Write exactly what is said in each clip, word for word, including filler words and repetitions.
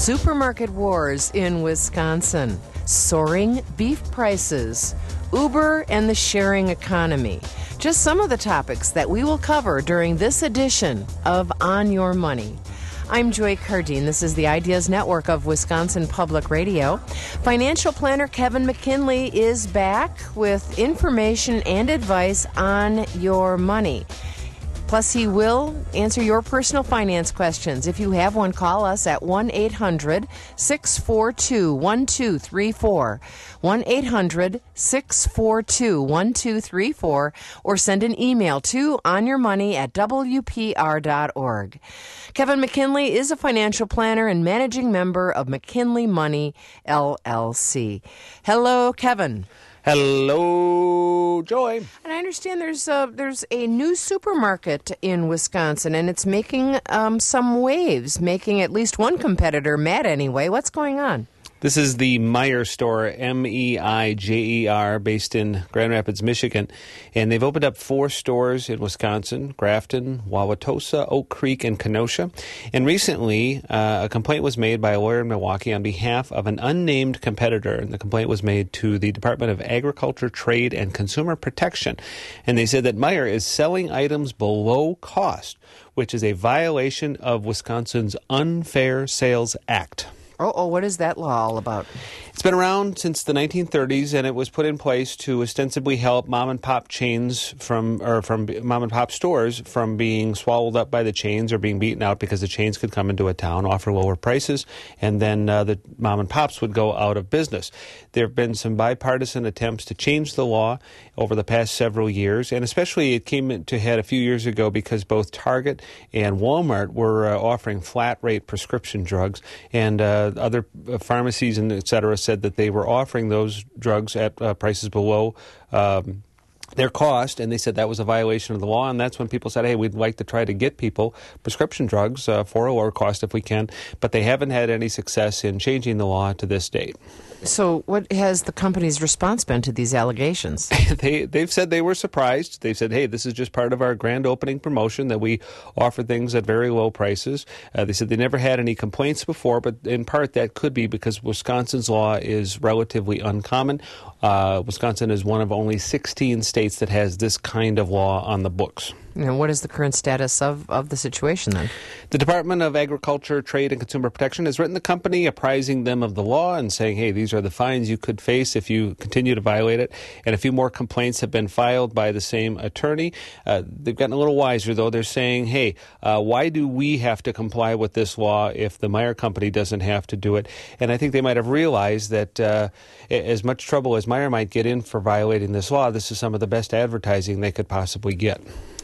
Supermarket wars in Wisconsin, soaring beef prices, Uber and the sharing economy. Just some of the topics that we will cover during this edition of On Your Money. I'm Joy Cardine. This is the Ideas Network of Wisconsin Public Radio. Financial planner Kevin McKinley is back with information and advice on your money. Plus, he will answer your personal finance questions. If you have one, call us at one eight hundred six four two one two three four, one eight hundred six four two one two three four, or send an email to onyourmoney at w p r dot org. Kevin McKinley is a financial planner and managing member of McKinley Money, L L C. Hello, Kevin. Hello, Joy. And I understand there's a, there's a new supermarket in Wisconsin, and it's making um, some waves, making at least one competitor mad anyway. What's going on? This is the Meijer store, M E I J E R, based in Grand Rapids, Michigan. And they've opened up four stores in Wisconsin: Grafton, Wauwatosa, Oak Creek, and Kenosha. And recently, uh, a complaint was made by a lawyer in Milwaukee on behalf of an unnamed competitor. And the complaint was made to the Department of Agriculture, Trade, and Consumer Protection. And they said that Meijer is selling items below cost, which is a violation of Wisconsin's Unfair Sales Act. Oh, what is that law all about? It's been around since the nineteen thirties, and it was put in place to ostensibly help mom and pop chains from, or from mom and pop stores from being swallowed up by the chains or being beaten out, because the chains could come into a town, offer lower prices, and then uh, the mom and pops would go out of business. There have been some bipartisan attempts to change the law over the past several years, and especially it came to head a few years ago because both Target and Walmart were uh, offering flat rate prescription drugs, and uh, other pharmacies and et cetera said that they were offering those drugs at uh, prices below um, their cost, and they said that was a violation of the law. And that's when people said, hey, we'd like to try to get people prescription drugs uh, for a lower cost if we can, but they haven't had any success in changing the law to this date. So what has the company's response been to these allegations? they, they've said they were surprised. They've said, hey, this is just part of our grand opening promotion that we offer things at very low prices. Uh, they said they never had any complaints before, but in part that could be because Wisconsin's law is relatively uncommon. Uh, Wisconsin is one of only sixteen states that has this kind of law on the books. And what is the current status of, of the situation then? The Department of Agriculture, Trade, and Consumer Protection has written the company apprising them of the law and saying, hey, these are the fines you could face if you continue to violate it. And a few more complaints have been filed by the same attorney. Uh, they've gotten a little wiser, though. They're saying, hey, uh, why do we have to comply with this law if the Meijer company doesn't have to do it? And I think they might have realized that uh, as much trouble as Meijer might get in for violating this law, this is some of the best advertising they could possibly get.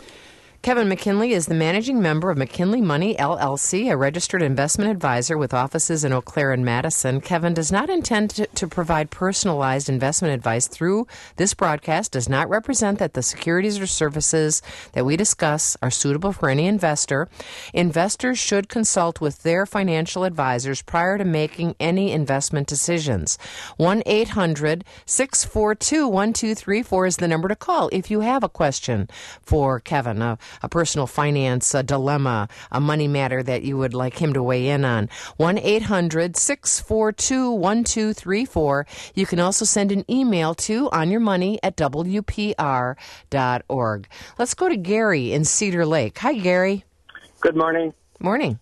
Kevin McKinley is the managing member of McKinley Money, L L C, a registered investment advisor with offices in Eau Claire and Madison. Kevin does not intend to, to provide personalized investment advice through this broadcast, does not represent that the securities or services that we discuss are suitable for any investor. Investors should consult with their financial advisors prior to making any investment decisions. one eight hundred six four two one two three four is the number to call if you have a question for Kevin. Uh, a personal finance a dilemma, a money matter that you would like him to weigh in on. one eight hundred six four two one two three four. You can also send an email to onyourmoney at w p r dot org. Let's go to Gary in Cedar Lake. Hi, Gary. Good morning. Morning.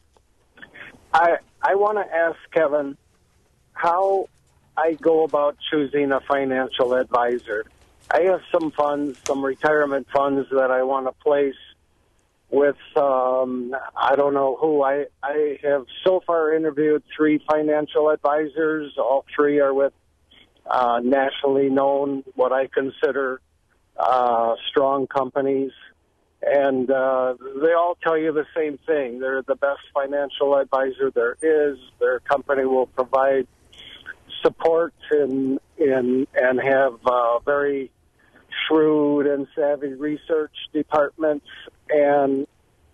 I I want to ask Kevin how I go about choosing a financial advisor. I have some funds, some retirement funds that I want to place with, um, I don't know who. I, I have so far interviewed three financial advisors. All three are with uh, nationally known, what I consider uh, strong companies. And uh, they all tell you the same thing. They're the best financial advisor there is. Their company will provide support and, and, and have uh, very shrewd and savvy research departments, and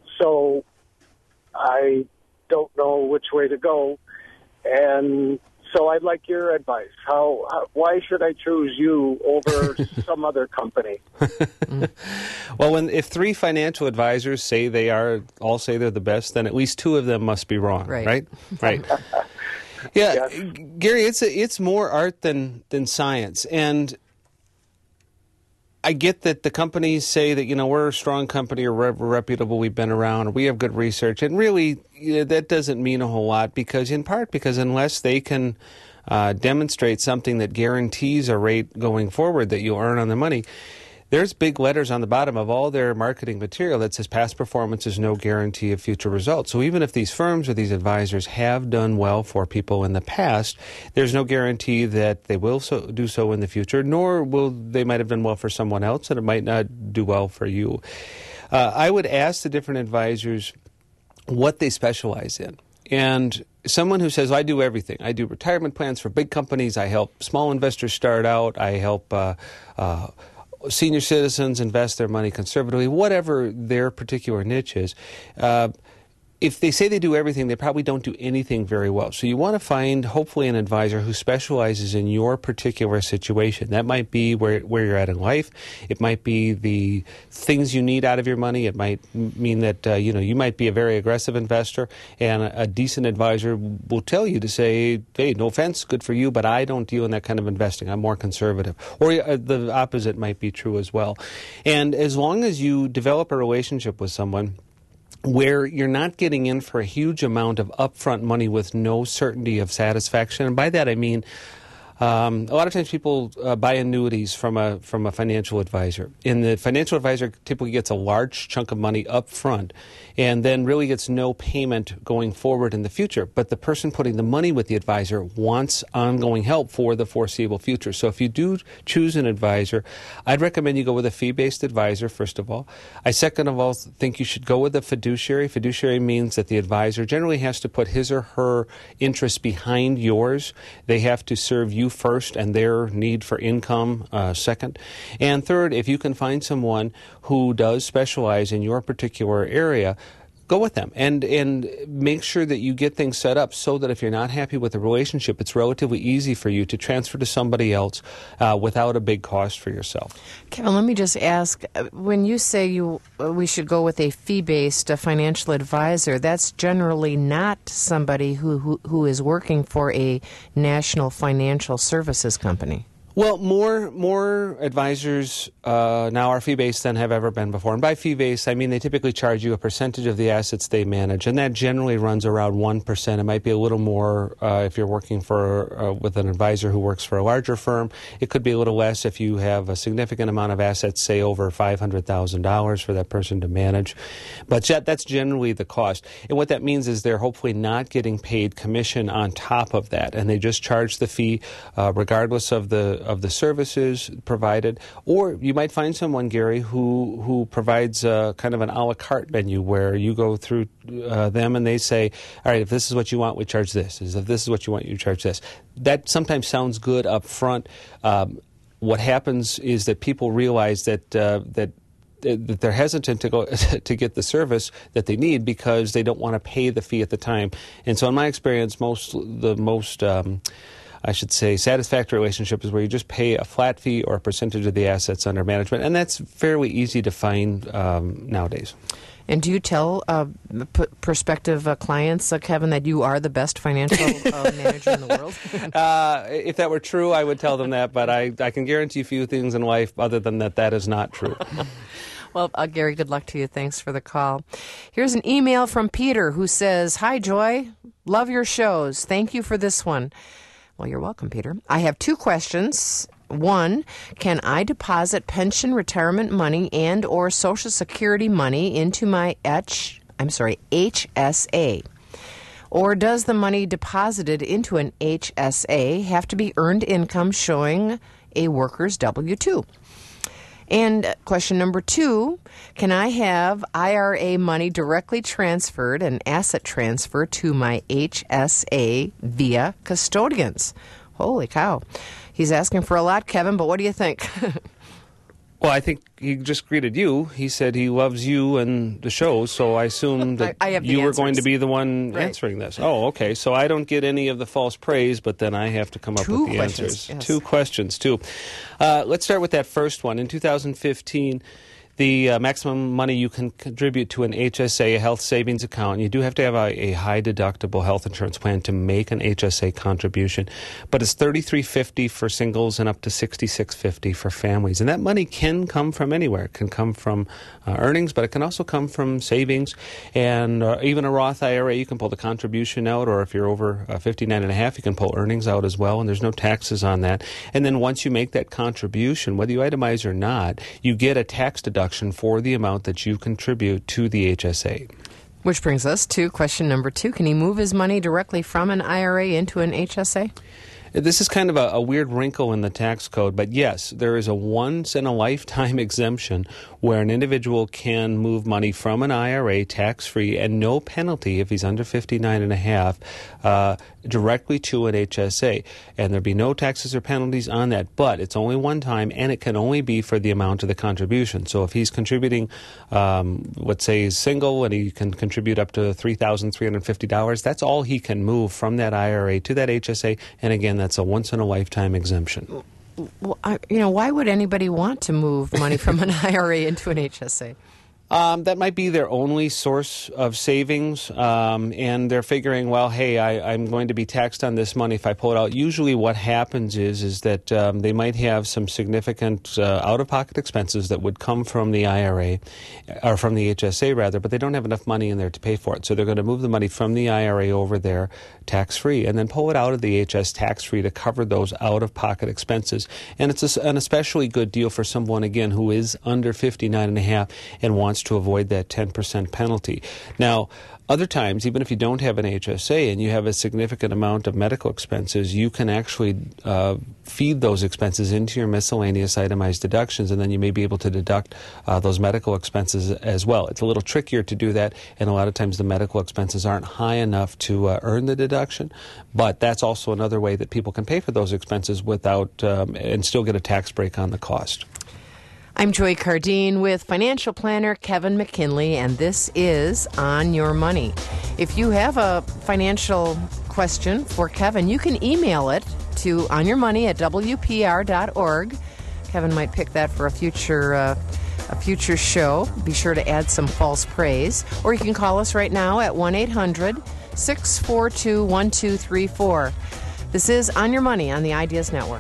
so I don't know which way to go. And So I'd like your advice. How, how why should I choose you over some other company? Well, when if three financial advisors say they are all say they're the best, then at least two of them must be wrong, Right. right? Right. Yeah, Yes. Gary, it's a, it's more art than than science, and I get that the companies say that, you know, we're a strong company or we're reputable, we've been around, or we have good research, and really you know, that doesn't mean a whole lot because, in part, because unless they can uh, demonstrate something that guarantees a rate going forward that you'll earn on the money, there's big letters on the bottom of all their marketing material that says past performance is no guarantee of future results. So even if these firms or these advisors have done well for people in the past, there's no guarantee that they will so, do so in the future, nor will they might have done well for someone else and it might not do well for you. Uh, I would ask the different advisors what they specialize in. And someone who says, I do everything. I do retirement plans for big companies. I help small investors start out. I help uh, uh, senior citizens invest their money conservatively, whatever their particular niche is. Uh, if they say they do everything, they probably don't do anything very well. So you want to find, hopefully, an advisor who specializes in your particular situation. That might be where where you're at in life. It might be the things you need out of your money. It might mean that uh, you know you might be a very aggressive investor, and a, a decent advisor will tell you to say, "Hey, no offense, good for you, but I don't deal in that kind of investing. I'm more conservative." Or uh, the opposite might be true as well. And as long as you develop a relationship with someone where you're not getting in for a huge amount of upfront money with no certainty of satisfaction. And by that I mean um, a lot of times people uh, buy annuities from a from a financial advisor. And the financial advisor typically gets a large chunk of money up front and then really gets no payment going forward in the future. But the person putting the money with the advisor wants ongoing help for the foreseeable future. So if you do choose an advisor, I'd recommend you go with a fee-based advisor, first of all. I, second of all, think you should go with a fiduciary. Fiduciary means that the advisor generally has to put his or her interests behind yours. They have to serve you first and their need for income uh, second. And third, if you can find someone who does specialize in your particular area, go with them and and make sure that you get things set up so that if you're not happy with the relationship, it's relatively easy for you to transfer to somebody else uh, without a big cost for yourself. Kevin, let me just ask, when you say you we should go with a fee-based uh, financial advisor, that's generally not somebody who, who, who is working for a national financial services company. Well, more more advisors uh, now are fee-based than have ever been before. And by fee-based, I mean they typically charge you a percentage of the assets they manage, and that generally runs around one percent. It might be a little more uh, if you're working for uh, with an advisor who works for a larger firm. It could be a little less if you have a significant amount of assets, say over five hundred thousand dollars for that person to manage. But that's generally the cost. And what that means is they're hopefully not getting paid commission on top of that, and they just charge the fee uh, regardless of the of the services provided. Or you might find someone, Gary, who who provides uh, kind of an a la carte menu where you go through uh, them and they say, all right, if this is what you want, we charge this. If this is what you want, you charge this. That sometimes sounds good up front. Um, what happens is that people realize that uh, that that they're hesitant to go to get the service that they need because they don't want to pay the fee at the time. And so in my experience, most the most um, I should say, satisfactory relationship is where you just pay a flat fee or a percentage of the assets under management, and that's fairly easy to find um, nowadays. And do you tell uh, p- prospective uh, clients, uh, Kevin, that you are the best financial uh, manager in the world? uh, if that were true, I would tell them that, but I, I can guarantee a few things in life other than that that is not true. Well, uh, Gary, good luck to you. Thanks for the call. Here's an email from Peter who says, Hi, Joy. Love your shows. Thank you for this one. Well, you're welcome, Peter. I have two questions. One, can I deposit pension retirement money and or Social Security money into my H, I'm sorry, H S A? Or does the money deposited into an H S A have to be earned income showing a worker's W two? And question number two, can I have I R A money directly transferred, an asset transfer, to my H S A via custodians? Holy cow. He's asking for a lot, Kevin, but what do you think? Well, I think he just greeted you. He said he loves you and the show, so I assume that I, I have you the were answers. going to be the one Right. answering this. Oh, okay. So I don't get any of the false praise, but then I have to come up Two with the questions, answers. yes. Two questions, too. Uh, let's start with that first one. In two thousand fifteen, the uh, maximum money you can contribute to an H S A, a health savings account, you do have to have a, a high deductible health insurance plan to make an H S A contribution, but it's thirty-three fifty for singles and up to sixty-six fifty for families. And that money can come from anywhere. It can come from uh, earnings, but it can also come from savings, and uh, even a Roth I R A. You can pull the contribution out, or if you're over uh, fifty-nine and a half, you can pull earnings out as well, and there's no taxes on that. And then once you make that contribution, whether you itemize or not, you get a tax deduction for the amount that you contribute to the H S A. Which brings us to question number two. Can he move his money directly from an I R A into an H S A? This is kind of a, a weird wrinkle in the tax code, but yes, there is a once-in-a-lifetime exemption where an individual can move money from an I R A tax-free and no penalty if he's under fifty-nine and a half uh, directly to an H S A. And there'd be no taxes or penalties on that, but it's only one time, and it can only be for the amount of the contribution. So if he's contributing, um, let's say he's single and he can contribute up to three thousand three hundred fifty dollars, that's all he can move from that I R A to that H S A, and again, that's a once-in-a-lifetime exemption. Well, I, you know, why would anybody want to move money from an I R A into an H S A? Um, that might be their only source of savings, um, and they're figuring, well, hey, I, I'm going to be taxed on this money if I pull it out. Usually what happens is is that um, they might have some significant uh, out-of-pocket expenses that would come from the I R A, or from the H S A, rather, but they don't have enough money in there to pay for it. So they're going to move the money from the I R A over there tax-free and then pull it out of the H S tax-free to cover those out-of-pocket expenses. And it's a, an especially good deal for someone, again, who is under fifty-nine and a half and wants to avoid that ten percent penalty. Now, other times, even if you don't have an H S A and you have a significant amount of medical expenses, you can actually uh, feed those expenses into your miscellaneous itemized deductions, and then you may be able to deduct uh, those medical expenses as well. It's a little trickier to do that, and a lot of times the medical expenses aren't high enough to uh, earn the deduction, but that's also another way that people can pay for those expenses without um, and still get a tax break on the cost. I'm Joy Cardine with financial planner Kevin McKinley, and this is On Your Money. If you have a financial question for Kevin, you can email it to onyourmoney at w p r dot org. Kevin might pick that for a future uh, a future show. Be sure to add some false praise. Or you can call us right now at one eight hundred six four two one two three four. This is On Your Money on the Ideas Network.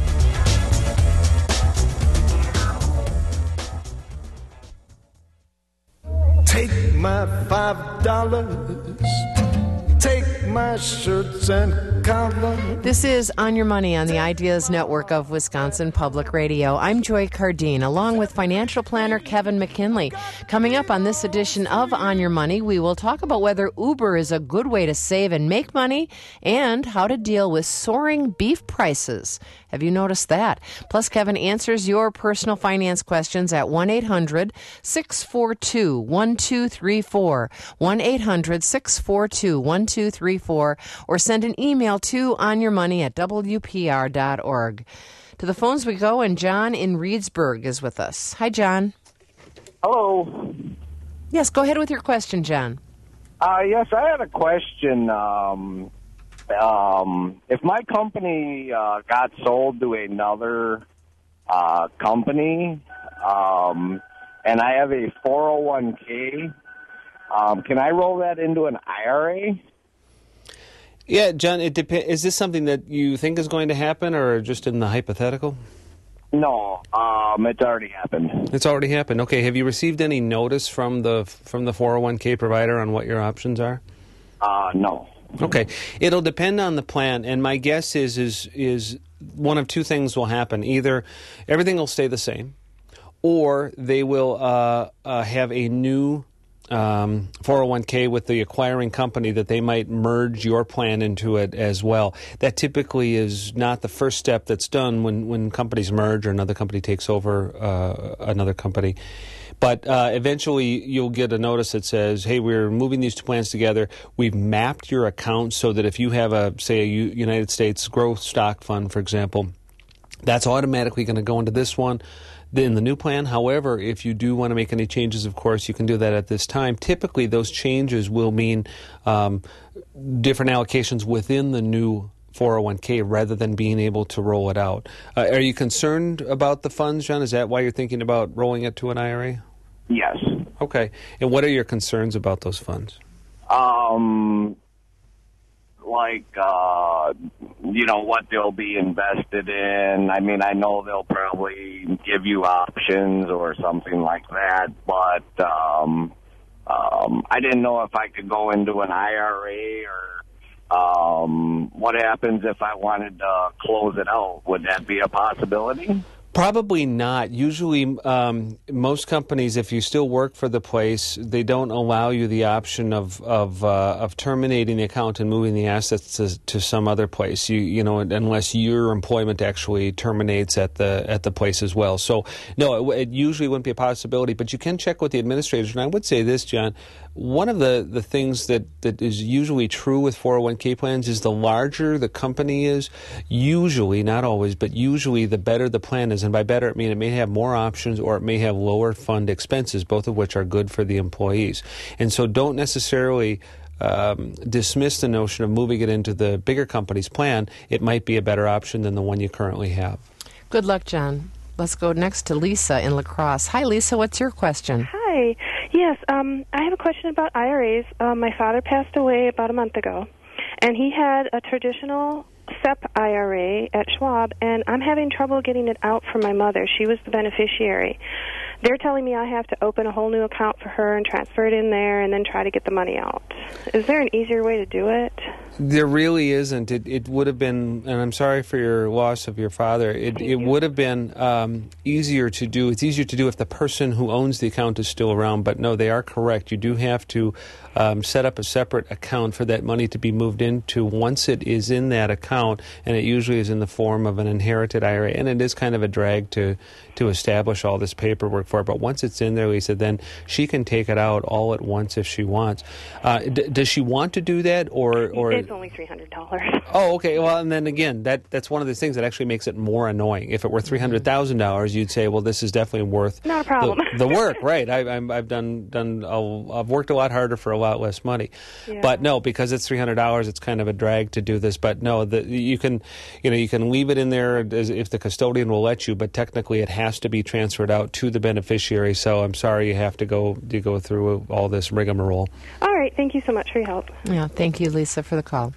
Take my five dollars, take my shirts and collars. This is On Your Money on the Ideas Network of Wisconsin Public Radio. I'm Joy Cardine, along with financial planner Kevin McKinley. Coming up on this edition of On Your Money, we will talk about whether Uber is a good way to save and make money, and how to deal with soaring beef prices. Have you noticed that? Plus, Kevin answers your personal finance questions at one eight hundred six four two one two three four, one eight hundred six four two one two three four, or send an email to onyourmoney at w p r dot org. To the phones we go, and John in Reedsburg is with us. Hi, John. Hello. Yes, go ahead with your question, John. Uh, yes, I had a question. Um, um, if my company uh, got sold to another uh, company, um, and I have a four oh one k, um, can I roll that into an I R A? Yeah, John, it dep- is this something that you think is going to happen, or just in the hypothetical? No, um, it's already happened. It's already happened. Okay, have you received any notice from the from the four oh one k provider on what your options are? Uh, no. Okay, it'll depend on the plan, and my guess is is is one of two things will happen: either everything will stay the same, or they will uh, uh, have a new um, four oh one k with the acquiring company that they might merge your plan into it as well. That typically is not the first step that's done when, when companies merge or another company takes over uh, another company. But uh, eventually you'll get a notice that says, hey, we're moving these two plans together. We've mapped your account so that if you have, a say, a U- United States growth stock fund, for example, that's automatically going to go into this one. in the new plan. However, if you do want to make any changes, of course, you can do that at this time. Typically, those changes will mean um, different allocations within the new four oh one k rather than being able to roll it out. Uh, are you concerned about the funds, John? Is that why you're thinking about rolling it to an I R A? Yes. Okay. And what are your concerns about those funds? Um, like, uh, you know, what they'll be invested in. I mean, I know they'll probably give you options or something like that, but um, um, I didn't know if I could go into an I R A or Um, what happens if I wanted to close it out? Would that be a possibility? Probably not. Usually, um, most companies, if you still work for the place, they don't allow you the option of of, uh, of terminating the account and moving the assets to, to some other place. You you know, unless your employment actually terminates at the at the place as well. So no, it, it usually wouldn't be a possibility. But you can check with the administrators. And I would say this, John. One of the, the things that, that is usually true with four oh one k plans is the larger the company is, usually, not always, but usually the better the plan is. And by better, I mean it may have more options or it may have lower fund expenses, both of which are good for the employees. And so don't necessarily um, dismiss the notion of moving it into the bigger company's plan. It might be a better option than the one you currently have. Good luck, John. Let's go next to Lisa in La Crosse. Hi, Lisa. What's your question? Hi. Yes, um, I have a question about I R As. Um, my father passed away about a month ago, and he had a traditional S E P I R A at Schwab, and I'm having trouble getting it out for my mother. She was the beneficiary. They're telling me I have to open a whole new account for her and transfer it in there and then try to get the money out. Is there an easier way to do it? There really isn't. It, it would have been, and I'm sorry for your loss of your father, it, it would have been um, easier to do. It's easier to do if the person who owns the account is still around, but no, they are correct. You do have to um, set up a separate account for that money to be moved into once it is in that account, and it usually is in the form of an inherited I R A, and it is kind of a drag to, to establish all this paperwork for it. But once it's in there, Lisa, then she can take it out all at once if she wants. Uh, d- does she want to do that, or... or It's only three hundred dollars. Oh, okay. Well, and then again, that that's one of the things that actually makes it more annoying. If it were three hundred thousand dollars, you'd say, well, this is definitely worth Not a problem. the, the work, right? I, I'm, I've done done a, I've worked a lot harder for a lot less money. Yeah. But no, because it's three hundred dollars, it's kind of a drag to do this. But no, the, you can, you know, you can leave it in there as if the custodian will let you, but technically it has to be transferred out to the beneficiary. So I'm sorry you have to go you go through all this rigmarole. All right. Thank you so much for your help. Yeah, thank you, Lisa, for the call.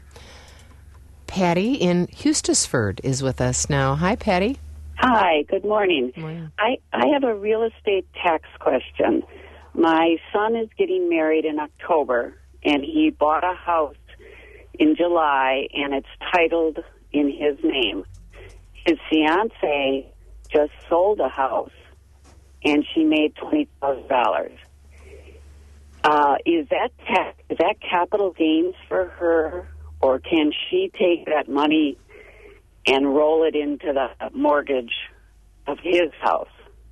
Patty in Hustisford is with us now. Hi, Patty. Hi, good morning. Morning. I, I have a real estate tax question. My son is getting married in October, and he bought a house in July, and it's titled in his name. His fiancée just sold a house, and she made twenty thousand dollars. Uh, is that tax, is that capital gains for her, or can she take that money and roll it into the mortgage of his house?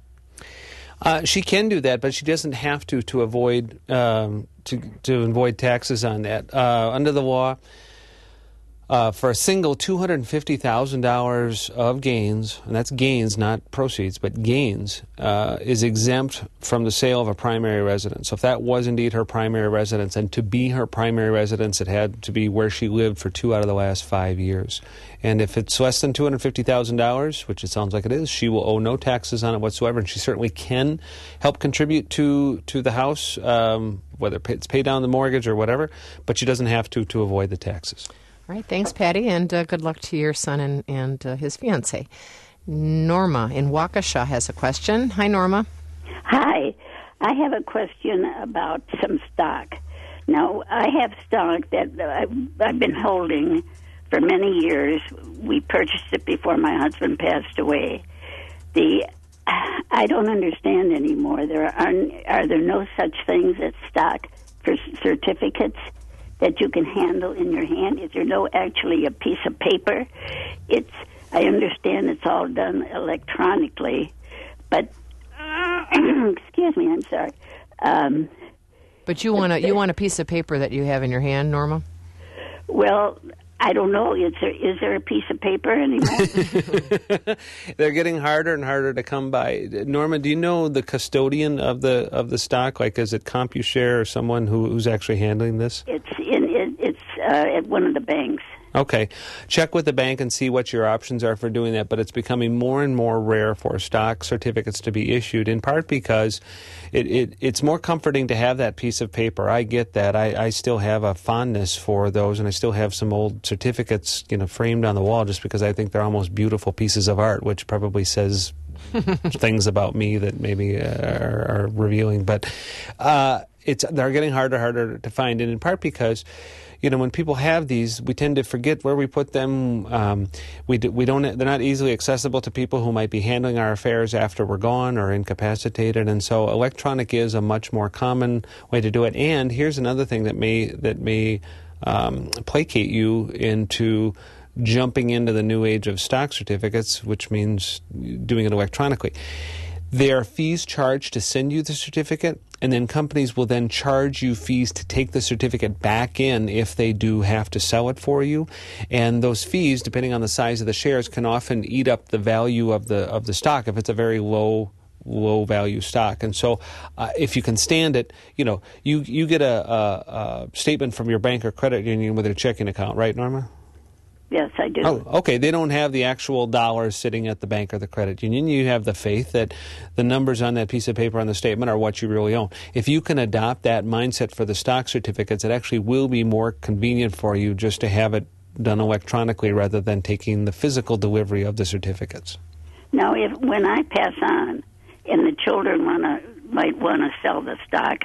Uh, she can do that, but she doesn't have to to avoid um, to to avoid taxes on that. Uh, under the law, uh, for a single two hundred fifty thousand dollars of gains, and that's gains, not proceeds, but gains, uh, is exempt from the sale of a primary residence. So if that was indeed her primary residence, and to be her primary residence, it had to be where she lived for two out of the last five years. And if it's less than two hundred fifty thousand dollars, which it sounds like it is, she will owe no taxes on it whatsoever, and she certainly can help contribute to, to the house, um, whether it's pay down the mortgage or whatever, but she doesn't have to to avoid the taxes. All right, thanks, Patty, and uh, good luck to your son and, and uh, his fiancée. Norma in Waukesha has a question. Hi, Norma. Hi. I have a question about some stock. Now, I have stock that I've, I've been holding for many years. We purchased it before my husband passed away. The I don't understand anymore. There are are there no such things as stock for certificates that you can handle in your hand? Is there no actually a piece of paper? It's I understand it's all done electronically, but excuse me, I'm sorry. Um, but you want a you want a piece of paper that you have in your hand, Norma? Well, I don't know. Is there is there a piece of paper anymore? They're getting harder and harder to come by. Norma, do you know the custodian of the of the stock? Like, is it CompuShare or someone who, who's actually handling this? It's in it, it's uh, at one of the banks. Okay. Check with the bank and see what your options are for doing that, but it's becoming more and more rare for stock certificates to be issued, in part because it, it it's more comforting to have that piece of paper. I get that. I, I still have a fondness for those, and I still have some old certificates, you know, framed on the wall just because I think they're almost beautiful pieces of art, which probably says things about me that maybe uh, are, are revealing. But uh, it's they're getting harder and harder to find, and in part because, you know, when people have these, we tend to forget where we put them. Um, we do, we don't. They're not easily accessible to people who might be handling our affairs after we're gone or incapacitated. And so, electronic is a much more common way to do it. And here's another thing that may that may um, placate you into jumping into the new age of stock certificates, which means doing it electronically. There are fees charged to send you the certificate, and then companies will then charge you fees to take the certificate back in if they do have to sell it for you. And those fees, depending on the size of the shares, can often eat up the value of the of the stock if it's a very low low value stock. And so uh, if you can stand it, you know, you, you get a, a, a statement from your bank or credit union with their checking account, right, Norma? Yes, I do. Oh, okay. They don't have the actual dollars sitting at the bank or the credit union. You have the faith that the numbers on that piece of paper on the statement are what you really own. If you can adopt that mindset for the stock certificates, it actually will be more convenient for you just to have it done electronically rather than taking the physical delivery of the certificates. Now, if when I pass on and the children wanna might want to sell the stock,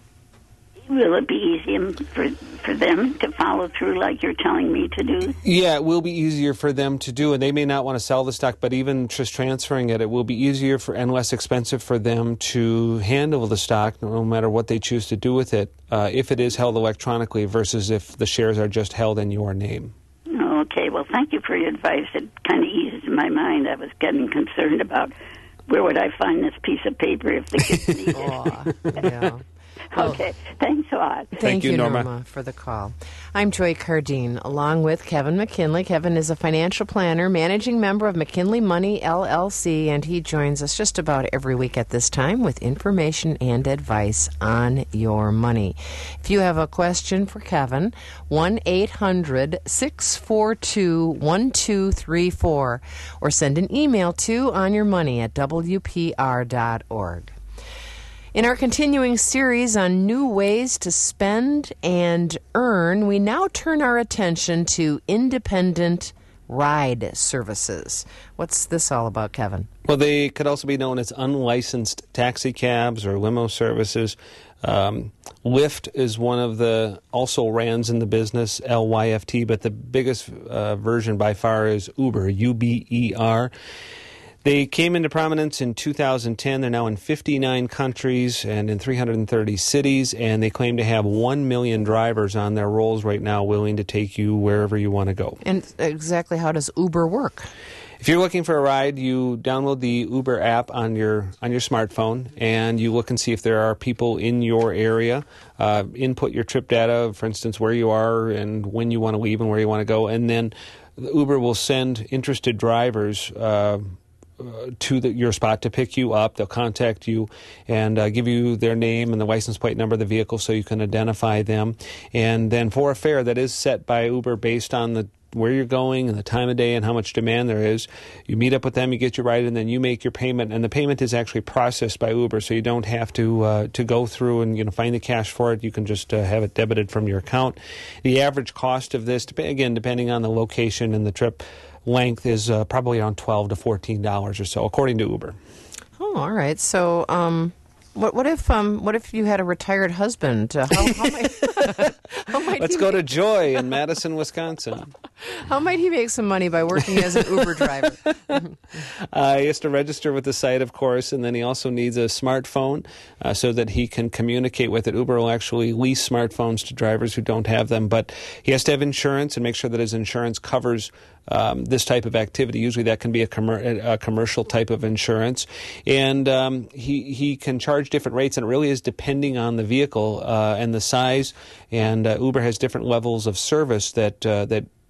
will it be easy for for them to follow through like you're telling me to do? Yeah, it will be easier for them to do, and they may not want to sell the stock, but even just transferring it, it will be easier for and less expensive for them to handle the stock, no matter what they choose to do with it, uh, if it is held electronically versus if the shares are just held in your name. Okay, well, thank you for your advice. It kind of eases my mind. I was getting concerned about where would I find this piece of paper if the kids need it. Oh, yeah. Okay, thanks a lot. Thank, Thank you, you, Norma. Norma, for the call. I'm Joy Cardine, along with Kevin McKinley. Kevin is a financial planner, managing member of McKinley Money, L L C, and he joins us just about every week at this time with information and advice on your money. If you have a question for Kevin, one eight hundred six four two one two three four, or send an email to onyourmoney at w p r dot org. In our continuing series on new ways to spend and earn, we now turn our attention to independent ride services. What's this all about, Kevin? Well, they could also be known as unlicensed taxi cabs or limo services. Um, Lyft is one of the also rans in the business, L Y F T, but the biggest uh, version by far is Uber, U B E R. They came into prominence in two thousand ten. They're now in fifty-nine countries and in three hundred thirty cities, and they claim to have one million drivers on their rolls right now willing to take you wherever you want to go. And exactly how does Uber work? If you're looking for a ride, you download the Uber app on your on your smartphone, and you look and see if there are people in your area. Uh, input your trip data, for instance, where you are and when you want to leave and where you want to go, and then Uber will send interested drivers uh, Uh, to the, your spot to pick you up. They'll contact you and uh, give you their name and the license plate number of the vehicle so you can identify them. And then for a fare that is set by Uber based on the where you're going and the time of day and how much demand there is, you meet up with them, you get your ride, and then you make your payment. And the payment is actually processed by Uber, so you don't have to uh, to go through and you know find the cash for it. You can just uh, have it debited from your account. The average cost of this, again, depending on the location and the trip length, is uh, probably around twelve to fourteen dollars or so, according to Uber. Oh, all right. So, um, what what if um what if you had a retired husband? Uh, how, how might, how might Let's he go make, to Joy in Madison, Wisconsin. How might he make some money by working as an Uber driver? uh, he has to register with the site, of course, and then he also needs a smartphone uh, so that he can communicate with it. Uber will actually lease smartphones to drivers who don't have them, but he has to have insurance and make sure that his insurance covers Um, this type of activity. Usually that can be a, commer- a commercial type of insurance. And um, he, he can charge different rates, and it really is depending on the vehicle uh, and the size. And uh, Uber has different levels of service that uh, that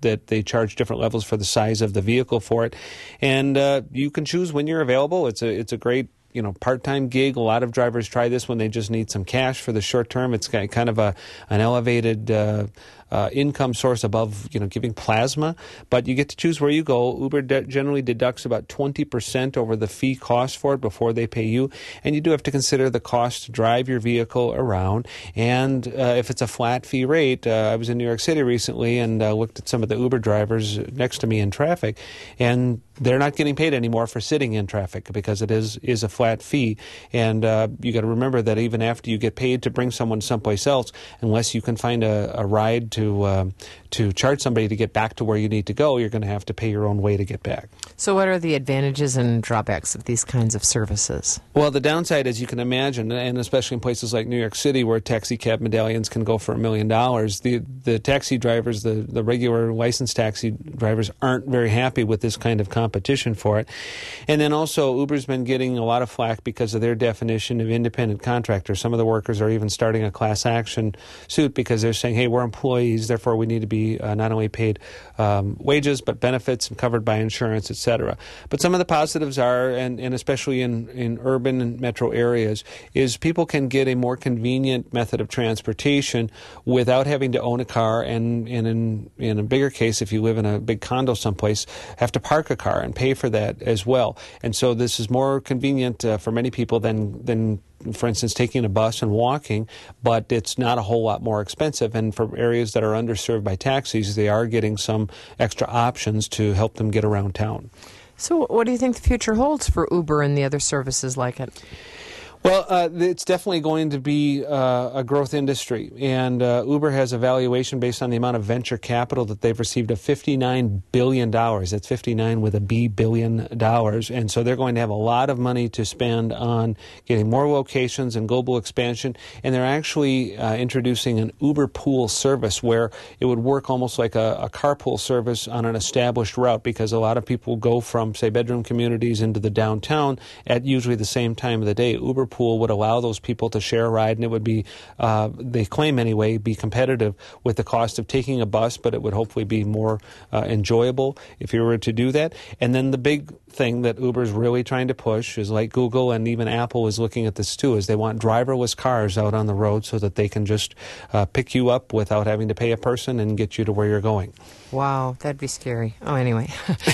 that they charge different levels for the size of the vehicle for it, and uh, you can choose when you're available. It's a it's a great you know part-time gig. A lot of drivers try this when they just need some cash for the short term. It's kind of a an elevated uh, uh, income source above you know giving plasma, but you get to choose where you go. Uber de- generally deducts about twenty percent over the fee cost for it before they pay you, and you do have to consider the cost to drive your vehicle around. And uh, if it's a flat fee rate, uh, I was in New York City recently and uh, looked at some of the Uber drivers next to me in traffic, and they're not getting paid anymore for sitting in traffic because it is is a flat fee. And uh, you got to remember that even after you get paid to bring someone someplace else, unless you can find a, a ride to uh, to charge somebody to get back to where you need to go, you're going to have to pay your own way to get back. So what are the advantages and drawbacks of these kinds of services? Well, the downside, as you can imagine, and especially in places like New York City where taxi cab medallions can go for a million dollars, the the taxi drivers, the, the regular licensed taxi drivers aren't very happy with this kind of competition for it. And then also Uber's been getting a lot of flack because of their definition of independent contractor. Some of the workers are even starting a class action suit because they're saying, hey, we're employees, therefore we need to be uh, not only paid um, wages but benefits and covered by insurance, et cetera. But some of the positives are, and, and especially in, in urban and metro areas, is people can get a more convenient method of transportation without having to own a car, and, and in, in a bigger case, if you live in a big condo someplace, have to park a car and pay for that as well. And so this is more convenient uh, for many people than than for instance, taking a bus and walking, but it's not a whole lot more expensive. And for areas that are underserved by taxis, they are getting some extra options to help them get around town. So what do you think the future holds for Uber and the other services like it? Well, uh, it's definitely going to be uh, a growth industry, and uh, Uber has a valuation based on the amount of venture capital that they've received of fifty-nine billion dollars. That's fifty-nine with a B billion dollars, and so they're going to have a lot of money to spend on getting more locations and global expansion, and they're actually uh, introducing an Uber pool service where it would work almost like a, a carpool service on an established route, because a lot of people go from, say, bedroom communities into the downtown at usually the same time of the day. Uber pool would allow those people to share a ride, and it would be, uh, they claim anyway, be competitive with the cost of taking a bus, but it would hopefully be more uh, enjoyable if you were to do that. And then the big thing that Uber is really trying to push is, like Google and even Apple is looking at this too, is they want driverless cars out on the road so that they can just uh, pick you up without having to pay a person and get you to where you're going. Wow, that'd be scary. Oh, anyway.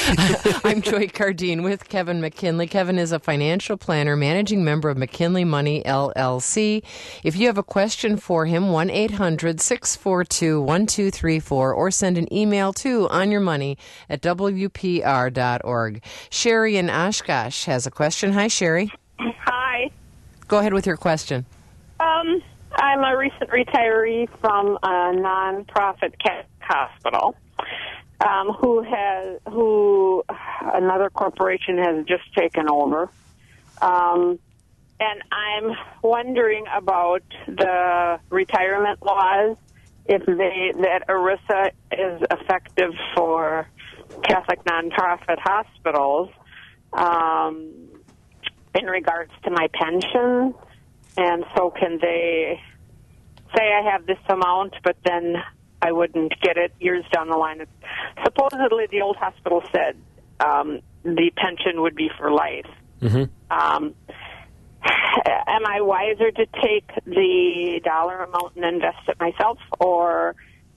I'm Joy Cardine with Kevin McKinley. Kevin is a financial planner, managing member of McKinley Money, L L C. If you have a question for him, one eight hundred six four two one two three four, or send an email to onyourmoney at w p r dot org. Sherry in Oshkosh has a question. Hi, Sherry. Hi. Go ahead with your question. Um, I'm a recent retiree from a non-profit Catholic hospital. Um, who has who another corporation has just taken over, um, and I'm wondering about the retirement laws, if they that ERISA is effective for Catholic nonprofit hospitals um, in regards to my pension, and so can they say I have this amount, but then I wouldn't get it years down the line. Supposedly, the old hospital said um, the pension would be for life. Mm-hmm. Um, am I wiser to take the dollar amount and invest it myself, or,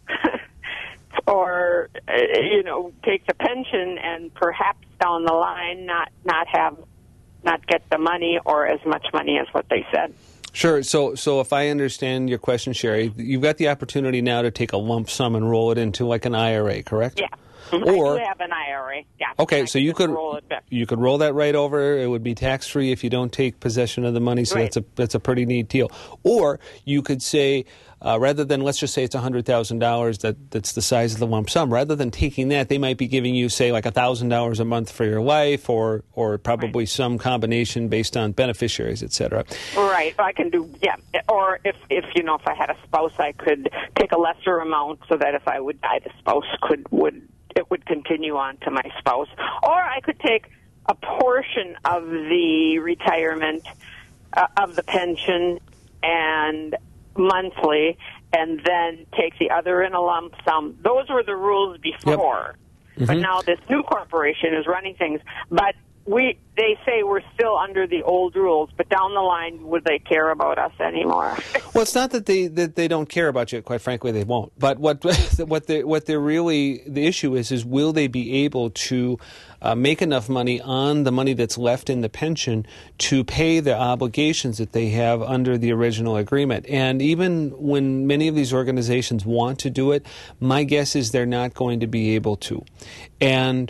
or uh, you know, take the pension and perhaps down the line not not have not get the money or as much money as what they said? Sure. So so if I understand your question, Sherry, you've got the opportunity now to take a lump sum and roll it into like an I R A, correct? Yeah. Or, I do have an I R A. Yeah. Okay, so you could roll it back. you could roll that right over. It would be tax free if you don't take possession of the money. So Right. that's a that's a pretty neat deal. Or you could say, uh, rather than, let's just say it's a hundred thousand dollars that that's the size of the lump sum. Rather than taking that, they might be giving you, say, like a thousand dollars a month for your life, or or probably Right. some combination based on beneficiaries, et cetera. Right. I can do, yeah. Or if, if, you know, if I had a spouse, I could take a lesser amount so that if I would die, the spouse could, would, it would continue on to my spouse. Or I could take a portion of the retirement, uh, of the pension and monthly, and then take the other in a lump sum. Those were the rules before. Yep. Mm-hmm. But now this new corporation is running things. But we they say we're still under the old rules, but down the line, would they care about us anymore? Well, it's not that they that they don't care about you. Quite frankly, they won't. But what what they what they're really the issue is is will they be able to uh, make enough money on the money that's left in the pension to pay the obligations that they have under the original agreement? And even when many of these organizations want to do it, my guess is they're not going to be able to. And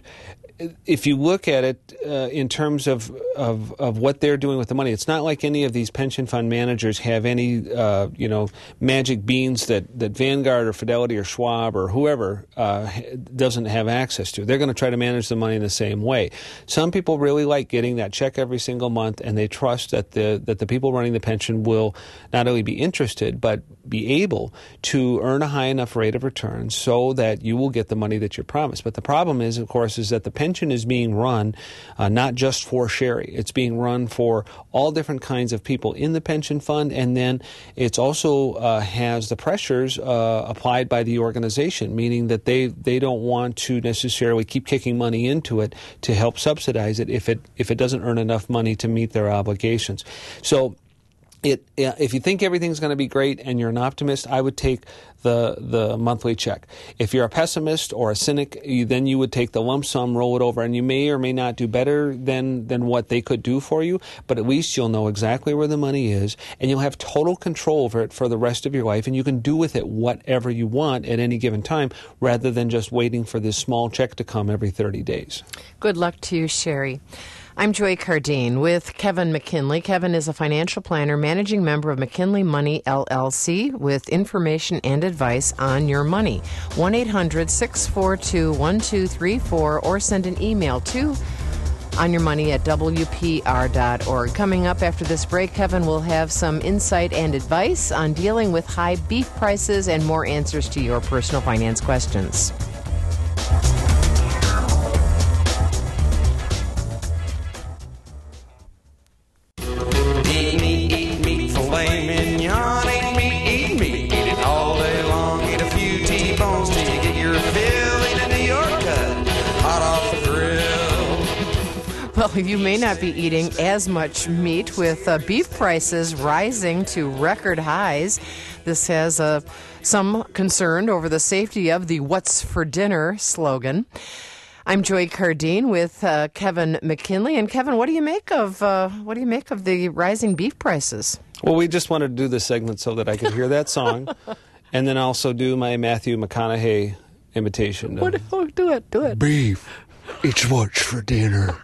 if you look at it uh, in terms of, of of what they're doing with the money, it's not like any of these pension fund managers have any uh, you know magic beans that, that Vanguard or Fidelity or Schwab or whoever uh, doesn't have access to. They're going to try to manage the money in the same way. Some people really like getting that check every single month, and they trust that the that the people running the pension will not only be interested but be able to earn a high enough rate of return so that you will get the money that you're promised. But the problem is, of course, is that the pension is being run uh, not just for Sherry. It's being run for all different kinds of people in the pension fund, and then it's also uh, has the pressures uh, applied by the organization, meaning that they, they don't want to necessarily keep kicking money into it to help subsidize it if it if it doesn't earn enough money to meet their obligations. So It, if you think everything's going to be great and you're an optimist, I would take the the monthly check. If you're a pessimist or a cynic, you, then you would take the lump sum, roll it over, and you may or may not do better than, than what they could do for you, but at least you'll know exactly where the money is, and you'll have total control over it for the rest of your life, and you can do with it whatever you want at any given time, rather than just waiting for this small check to come every thirty days. Good luck to you, Sherry. I'm Joy Cardine with Kevin McKinley. Kevin is a financial planner, managing member of McKinley Money, L L C, with information and advice on your money. one eight hundred six four two one two three four or send an email to onyourmoney at w p r dot org. Coming up after this break, Kevin will have some insight and advice on dealing with high beef prices and more answers to your personal finance questions. Well, you may not be eating as much meat with uh, beef prices rising to record highs. This has uh, some concern over the safety of the What's for Dinner slogan. I'm Joy Cardine with uh, Kevin McKinley. And Kevin, what do you make of uh, what do you make of the rising beef prices? Well, we just wanted to do this segment so that I could hear that song, and then also do my Matthew McConaughey imitation. What, oh, do it, do it. Beef. It's what's for dinner.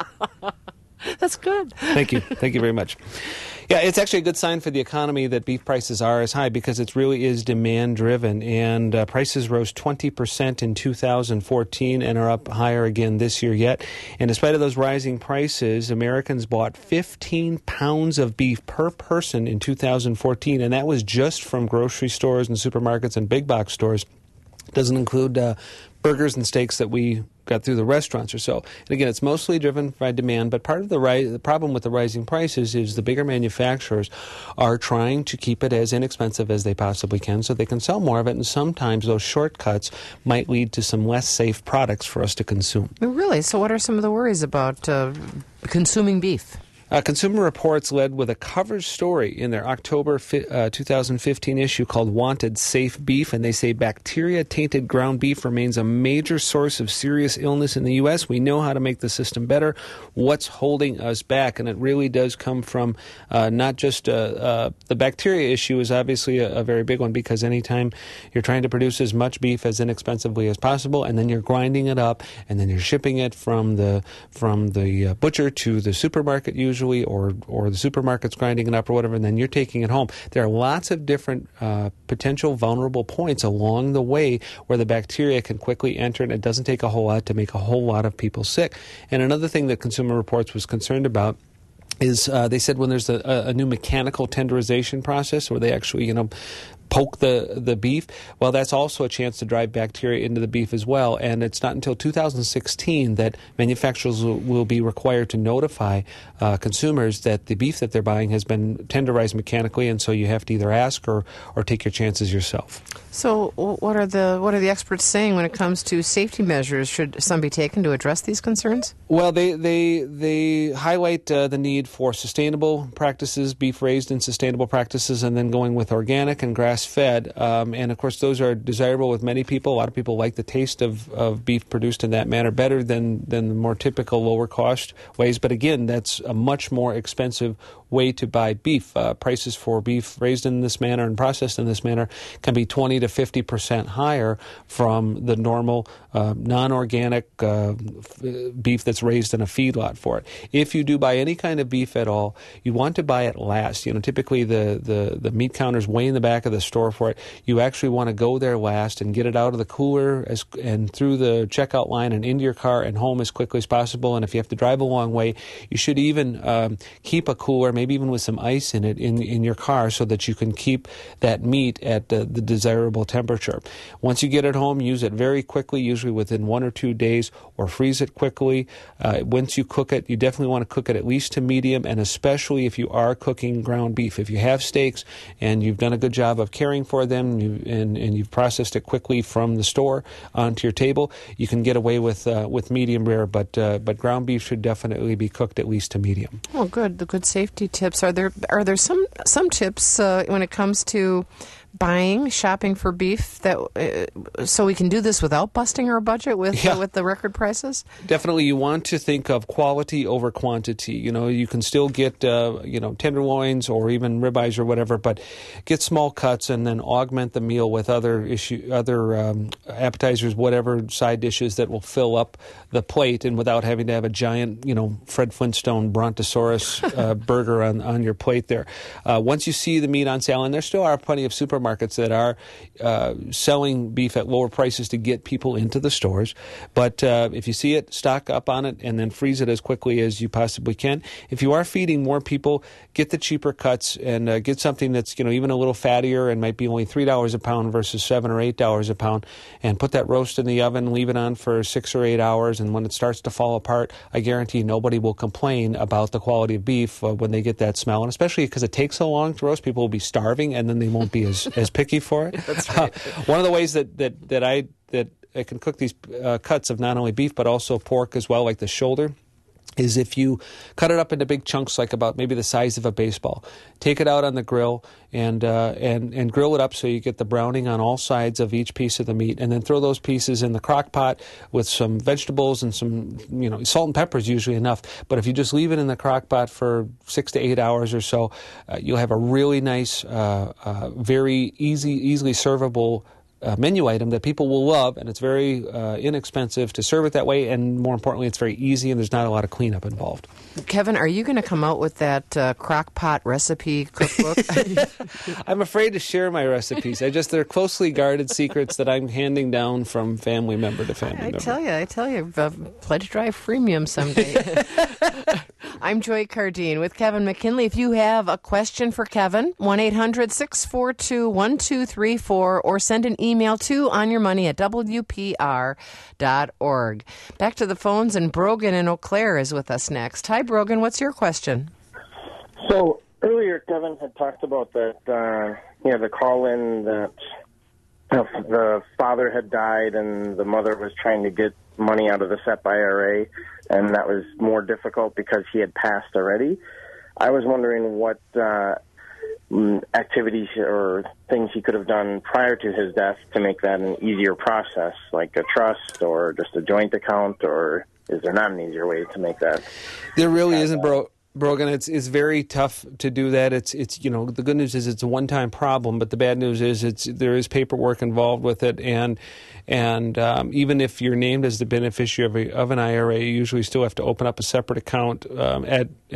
That's good. Thank you. Thank you very much. Yeah, it's actually a good sign for the economy that beef prices are as high because it really is demand-driven. And uh, prices rose twenty percent in two thousand fourteen and are up higher again this year yet. And in spite of those rising prices, Americans bought fifteen pounds of beef per person in two thousand fourteen, and that was just from grocery stores and supermarkets and big box stores. It doesn't include uh, burgers and steaks that we got through the restaurants or so. And again, it's mostly driven by demand, but part of the, ri- the problem with the rising prices is the bigger manufacturers are trying to keep it as inexpensive as they possibly can so they can sell more of it, and sometimes those shortcuts might lead to some less safe products for us to consume. Really? So what are some of the worries about uh, consuming beef? Uh, Consumer Reports led with a cover story in their October fi- uh, two thousand fifteen issue called Wanted Safe Beef, and they say bacteria-tainted ground beef remains a major source of serious illness in the U S. We know how to make the system better. What's holding us back? And it really does come from uh, not just uh, uh, the bacteria issue is obviously a, a very big one, because anytime you're trying to produce as much beef as inexpensively as possible, and then you're grinding it up, and then you're shipping it from the from the uh, butcher to the supermarket usually, or or the supermarket's grinding it up or whatever, and then you're taking it home. There are lots of different uh, potential vulnerable points along the way where the bacteria can quickly enter, and it doesn't take a whole lot to make a whole lot of people sick. And another thing that Consumer Reports was concerned about is uh, they said when there's a, a new mechanical tenderization process where they actually, you know, poke the, the beef, well, that's also a chance to drive bacteria into the beef as well. And it's not until two thousand sixteen that manufacturers will, will be required to notify uh, consumers that the beef that they're buying has been tenderized mechanically, and so you have to either ask or, or take your chances yourself. So what are the what are the experts saying when it comes to safety measures? Should some be taken to address these concerns? Well, they they they highlight uh, the need for sustainable practices, beef raised in sustainable practices, and then going with organic and grass-fed. Um, and, of course, those are desirable with many people. A lot of people like the taste of, of beef produced in that manner better than, than the more typical lower-cost ways. But, again, that's a much more expensive way to buy beef. Uh, prices for beef raised in this manner and processed in this manner can be twenty to fifty percent higher from the normal uh, non-organic uh, f- beef that's raised in a feedlot for it. If you do buy any kind of beef at all, you want to buy it last. You know, typically the, the, the meat counter's way in the back of the store for it. You actually want to go there last and get it out of the cooler as, and through the checkout line and into your car and home as quickly as possible. And if you have to drive a long way, you should even um, keep a cooler, maybe even with some ice in it, in, in your car so that you can keep that meat at the, the desirable temperature. Once you get it home, use it very quickly, usually within one or two days, or freeze it quickly. Uh, once you cook it, you definitely want to cook it at least to medium, and especially if you are cooking ground beef. If you have steaks and you've done a good job of caring for them you, and, and you've processed it quickly from the store onto your table, you can get away with uh, with medium rare, but uh, but ground beef should definitely be cooked at least to medium. Oh, good. The good safety tips. Are there are there some some tips uh, when it comes to buying, shopping for beef, that uh, so we can do this without busting our budget with yeah. uh, with the record prices? Definitely, you want to think of quality over quantity. You know, you can still get uh, you know tenderloins or even ribeyes or whatever, but get small cuts and then augment the meal with other issue, other um, appetizers, whatever side dishes that will fill up the plate, and without having to have a giant, you know, Fred Flintstone Brontosaurus uh, burger on on your plate there. Uh, once you see the meat on sale, and there still are plenty of super markets that are uh, selling beef at lower prices to get people into the stores. But uh, if you see it, stock up on it and then freeze it as quickly as you possibly can. If you are feeding more people, get the cheaper cuts and uh, get something that's, you know, even a little fattier and might be only three dollars a pound versus seven or eight dollars a pound, and put that roast in the oven, leave it on for six or eight hours, and when it starts to fall apart, I guarantee nobody will complain about the quality of beef uh, when they get that smell. And especially because it takes so long to roast, people will be starving and then they won't be as as picky for it. That's right. Uh, one of the ways that, that, that I that I can cook these uh, cuts of not only beef but also pork as well, like the shoulder, is if you cut it up into big chunks, like about maybe the size of a baseball. Take it out on the grill and uh, and and grill it up so you get the browning on all sides of each piece of the meat, and then throw those pieces in the crock pot with some vegetables and some, you know, salt and pepper is usually enough. But if you just leave it in the crock pot for six to eight hours or so, uh, you'll have a really nice, uh, uh, very easy, easily servable Uh, menu item that people will love, and it's very uh, inexpensive to serve it that way, and more importantly, it's very easy and there's not a lot of cleanup involved. Kevin, are you going to come out with that uh, crock pot recipe cookbook? I'm afraid to share my recipes. I just they're closely guarded secrets that I'm handing down from family member to family I member. tell you, I tell you, uh, Pledge Drive freemium someday. I'm Joy Cardine with Kevin McKinley. If you have a question for Kevin, one eight hundred six four two one two three four, or send an email to onyourmoney at w p r dot org. Back to the phones, and Brogan in Eau Claire is with us next. Hi, Brogan. What's your question? So earlier, Kevin had talked about that, uh, you know, the call-in that you know, the father had died and the mother was trying to get money out of the S E P I R A, and that was more difficult because he had passed already. I was wondering what uh, activities or things he could have done prior to his death to make that an easier process, like a trust or just a joint account, or is there not an easier way to make that? There really isn't, bro. Brogan, it's it's very tough to do that. It's it's you know the good news is it's a one-time problem, but the bad news is it's there is paperwork involved with it, and and um, even if you're named as the beneficiary of, a, of an I R A, you usually still have to open up a separate account um, at at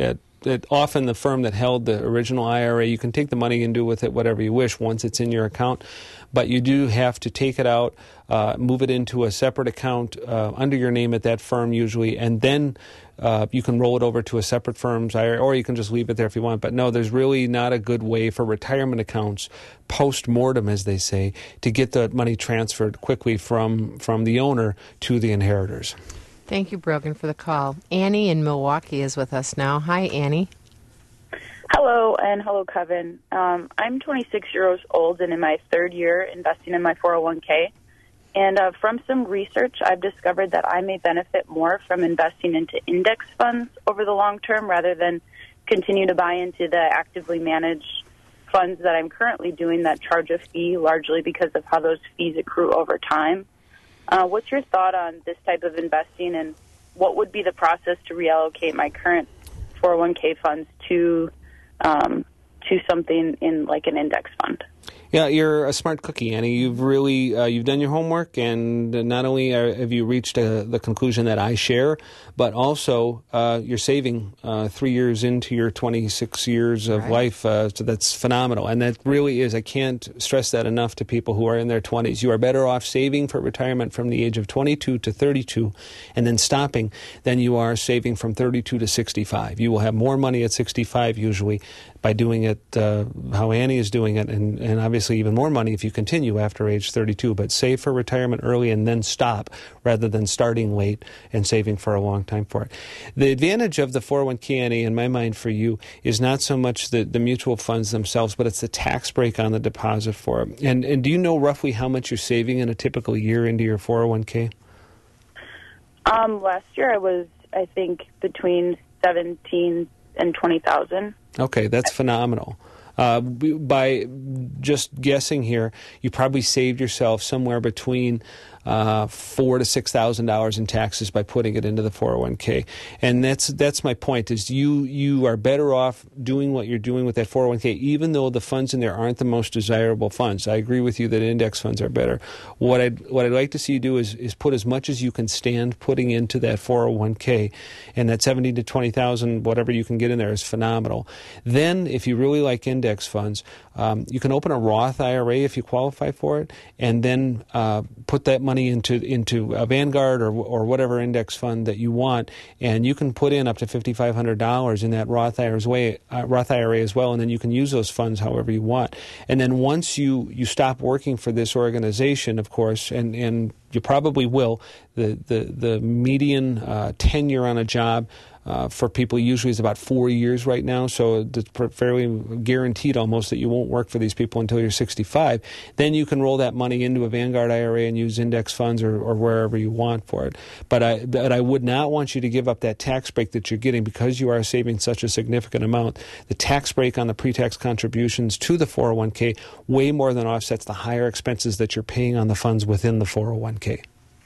that often the firm that held the original I R A, you can take the money and do with it whatever you wish once it's in your account, but you do have to take it out, uh, move it into a separate account uh, under your name at that firm usually, and then uh, you can roll it over to a separate firm's I R A, or you can just leave it there if you want. But no, there's really not a good way for retirement accounts post-mortem, as they say, to get the money transferred quickly from, from the owner to the inheritors. Thank you, Brogan, for the call. Annie in Milwaukee is with us now. Hi, Annie. Hello, and hello, Kevin. Um, I'm twenty-six years old and in my third year investing in my four oh one k. And uh, from some research, I've discovered that I may benefit more from investing into index funds over the long term rather than continue to buy into the actively managed funds that I'm currently doing that charge a fee largely because of how those fees accrue over time. Uh, what's your thought on this type of investing, and what would be the process to reallocate my current four oh one k funds to um, to something in like an index fund? Yeah, you're a smart cookie, Annie. You've really uh, you've done your homework, and not only are, have you reached uh, the conclusion that I share, but also uh, you're saving uh, three years into your twenty-six years of right. life. Uh, so that's phenomenal, and that really is. I can't stress that enough to people who are in their twenties. You are better off saving for retirement from the age of twenty-two to thirty-two, and then stopping, than you are saving from thirty-two to sixty-five. You will have more money at sixty-five usually by doing it uh, how Annie is doing it, and, and obviously even more money if you continue after age thirty-two. But save for retirement early and then stop, rather than starting late and saving for a long time for it. The advantage of the four oh one k, Annie, in my mind for you, is not so much the, the mutual funds themselves, but it's the tax break on the deposit for it. And, and do you know roughly how much you're saving in a typical year into your four oh one k? Um, last year I was, I think, between seventeen and twenty thousand. Okay, that's phenomenal. Uh, by just guessing here, you probably saved yourself somewhere between uh, four to six thousand dollars in taxes by putting it into the four oh one k, and that's that's my point. Is you you are better off doing what you're doing with that four oh one k, even though the funds in there aren't the most desirable funds. I agree with you that index funds are better. What I'd what I'd like to see you do is is put as much as you can stand putting into that four oh one k, and that seventeen to twenty thousand, whatever you can get in there, is phenomenal. Then, if you really like index funds, um, you can open a Roth I R A if you qualify for it, and then uh, put that money into into a Vanguard or or whatever index fund that you want, and you can put in up to fifty-five hundred dollars in that Roth I R A, uh, Roth I R A as well, and then you can use those funds however you want. And then once you, you stop working for this organization, of course, and, and you probably will, the, the, the median uh, tenure on a job Uh, for people usually is about four years right now, so it's fairly guaranteed almost that you won't work for these people until you're sixty-five. Then you can roll that money into a Vanguard I R A and use index funds or, or wherever you want for it. But I, but I would not want you to give up that tax break that you're getting because you are saving such a significant amount. The tax break on the pre-tax contributions to the four oh one k way more than offsets the higher expenses that you're paying on the funds within the four oh one k.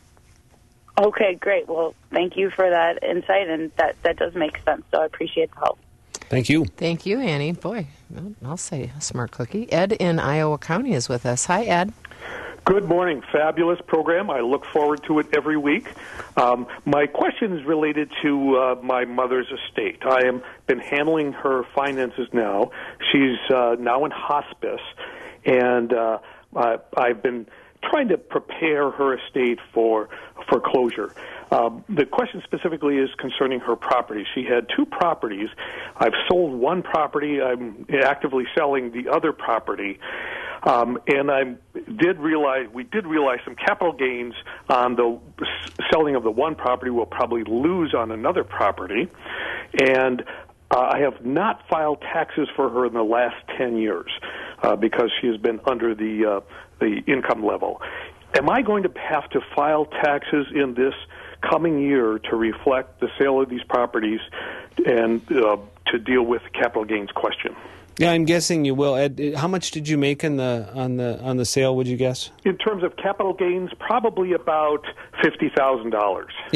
Okay, great. Well, thank you for that insight, and that, that does make sense, so I appreciate the help. Thank you. Thank you, Annie. Boy, I'll say a smart cookie. Ed in Iowa County is with us. Hi, Ed. Good morning. Fabulous program. I look forward to it every week. Um, my question is related to uh, my mother's estate. I have been handling her finances now. She's uh, now in hospice, and uh, I, I've been trying to prepare her estate for foreclosure. Um, the question specifically is concerning her property. She had two properties. I've sold one property. I'm actively selling the other property. Um, and I did realize, we did realize some capital gains on the selling of the one property. We'll probably lose on another property. And uh, I have not filed taxes for her in the last ten years uh, because she has been under the uh, the income level. Am I going to have to file taxes in this coming year to reflect the sale of these properties and uh, to deal with the capital gains question? Yeah, I'm guessing you will. Ed, how much did you make in the on the on the sale? Would you guess? In terms of capital gains, probably about fifty thousand dollars. Yep.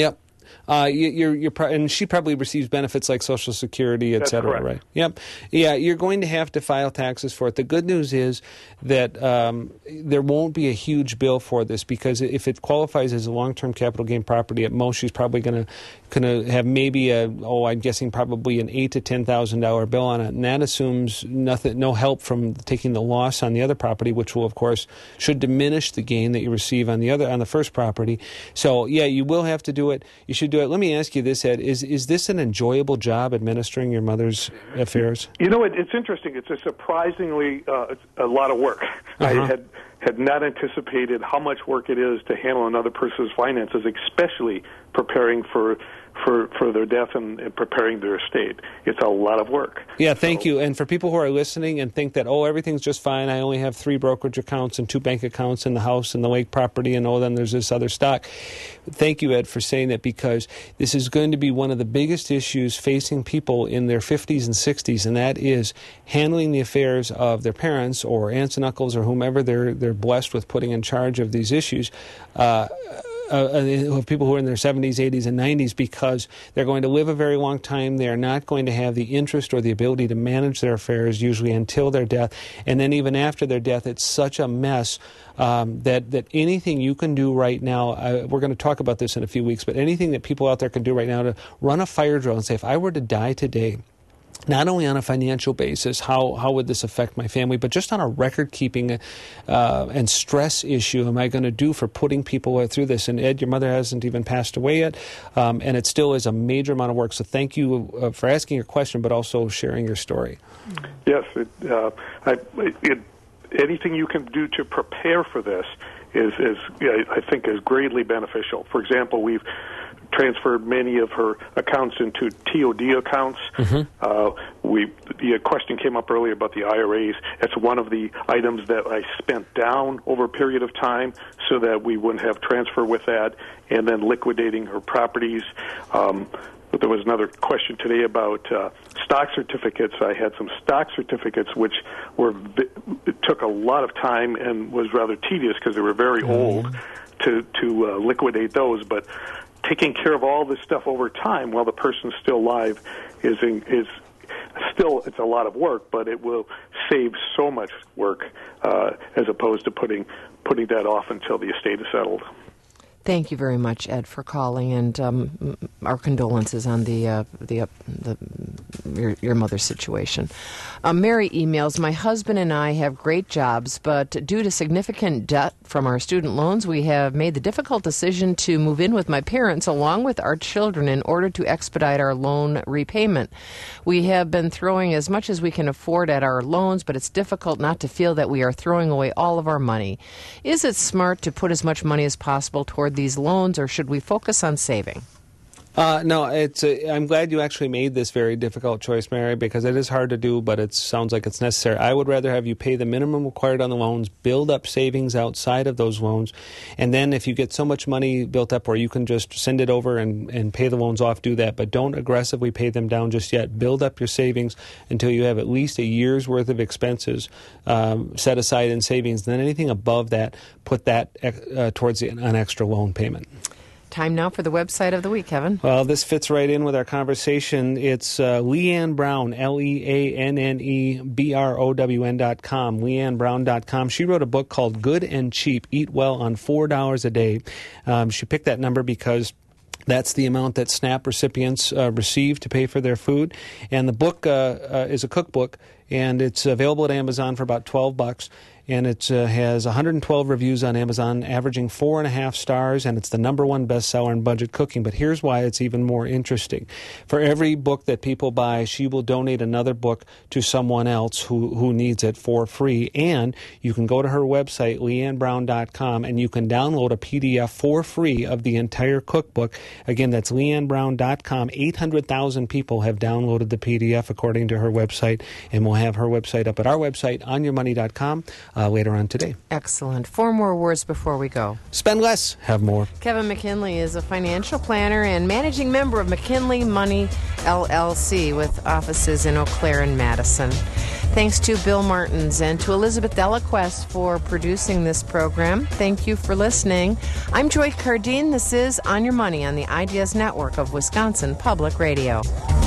Uh, you, you're, you're pro- and she probably receives benefits like Social Security, et That's cetera, correct. right? Yep. Yeah, you're going to have to file taxes for it. The good news is that um, there won't be a huge bill for this, because if it qualifies as a long-term capital gain property, at most she's probably going to going to have maybe a oh, I'm guessing probably an eight to ten thousand dollar bill on it, and that assumes nothing, no help from taking the loss on the other property, which will of course should diminish the gain that you receive on the other on the first property. So yeah, you will have to do it. You should do it. Let me ask you this, Ed: Is is this an enjoyable job administering your mother's affairs? You know, it, it's interesting. It's a surprisingly uh, it's a lot of work. Uh-huh. I had had not anticipated how much work it is to handle another person's finances, especially preparing for for, for their death and, and preparing their estate. It's a lot of work. Yeah, thank so. you. And for people who are listening and think that, oh, everything's just fine, I only have three brokerage accounts and two bank accounts in the house and the lake property, and oh, then there's this other stock. Thank you, Ed, for saying that, because this is going to be one of the biggest issues facing people in their fifties and sixties, and that is handling the affairs of their parents or aunts and uncles or whomever they're, they're blessed with putting in charge of these issues. Uh, Uh, of people who are in their seventies, eighties, and nineties, because they're going to live a very long time. They are not going to have the interest or the ability to manage their affairs usually until their death. And then even after their death, it's such a mess um, that, that anything you can do right now, uh, we're going to talk about this in a few weeks, but anything that people out there can do right now to run a fire drill and say, if I were to die today, not only on a financial basis, how, how would this affect my family, but just on a record-keeping uh, and stress issue am I going to do for putting people through this? And Ed, your mother hasn't even passed away yet, um, and it still is a major amount of work. So thank you uh, for asking your question, but also sharing your story. Yes, it, uh, I, it, anything you can do to prepare for this is, is yeah, I think, is greatly beneficial. For example, we've transferred many of her accounts into T O D accounts. Mm-hmm. Uh, we the question came up earlier about the I R As. It's one of the items that I spent down over a period of time so that we wouldn't have transfer with that, and then liquidating her properties. Um, but there was another question today about uh, stock certificates. I had some stock certificates which were it took a lot of time and was rather tedious because they were very mm-hmm. old to to uh, liquidate those, but taking care of all this stuff over time while the person's still alive is is still, it's a lot of work, but it will save so much work uh, as opposed to putting putting that off until the estate is settled. Thank you very much, Ed, for calling, and um, our condolences on the uh, the, uh, the your, your mother's situation. Uh, Mary emails, my husband and I have great jobs, but due to significant debt from our student loans, we have made the difficult decision to move in with my parents along with our children in order to expedite our loan repayment. We have been throwing as much as we can afford at our loans, but it's difficult not to feel that we are throwing away all of our money. Is it smart to put as much money as possible toward these loans, or should we focus on saving? Uh, no, it's. A, I'm glad you actually made this very difficult choice, Mary, because it is hard to do, but it sounds like it's necessary. I would rather have you pay the minimum required on the loans, build up savings outside of those loans, and then if you get so much money built up where you can just send it over and, and pay the loans off, do that. But don't aggressively pay them down just yet. Build up your savings until you have at least a year's worth of expenses um, set aside in savings. And then anything above that, put that uh, towards the, an extra loan payment. Time now for the website of the week, Kevin. Well, this fits right in with our conversation. It's uh, Leanne Brown, L E A N N E B R O W N dot com, leanne brown dot com. She wrote a book called Good and Cheap, Eat Well on four dollars a Day. Um, she picked that number because that's the amount that SNAP recipients uh, receive to pay for their food. And the book uh, uh, is a cookbook, and it's available at Amazon for about twelve bucks. And it uh, has one hundred twelve reviews on Amazon, averaging four and a half stars, and it's the number one bestseller in budget cooking. But here's why it's even more interesting. For every book that people buy, she will donate another book to someone else who, who needs it for free. And you can go to her website, leanne brown dot com, and you can download a P D F for free of the entire cookbook. Again, that's leanne brown dot com. eight hundred thousand people have downloaded the P D F according to her website, and we'll have her website up at our website, on your money dot com. uh, later on today. Excellent. Four more words before we go. Spend less, have more. Kevin McKinley is a financial planner and managing member of McKinley Money, L L C, with offices in Eau Claire and Madison. Thanks to Bill Martins and to Elizabeth Delaquest for producing this program. Thank you for listening. I'm Joy Cardine. This is On Your Money on the Ideas Network of Wisconsin Public Radio.